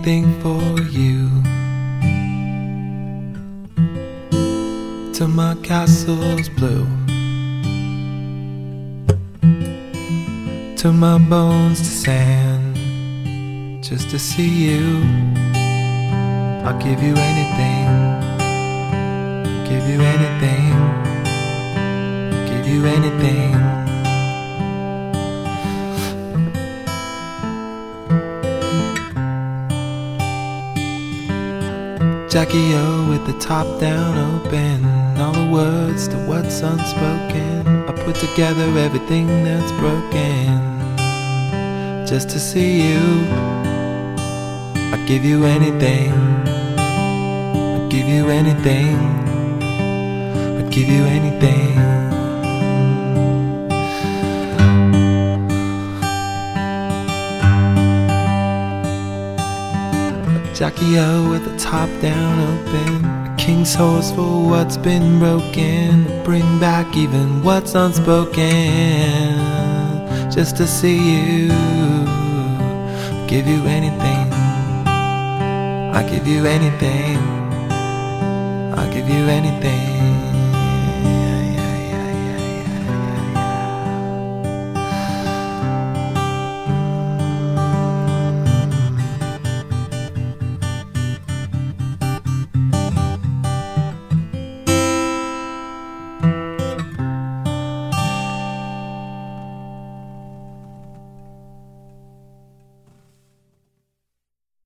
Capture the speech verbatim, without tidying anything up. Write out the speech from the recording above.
anything for you. Till my castle's blue, till my bones to sand, just to see you. I'll give you anything, give you anything, give you anything. Jackie O with the top down open, all the words to what's unspoken. I put together everything that's broken, just to see you. I'd give you anything, I'd give you anything, I'd give you anything. Jackie O with the top down open, a king's horse for what's been broken, bring back even what's unspoken, just to see you. Give you anything, I give you anything, I give you anything.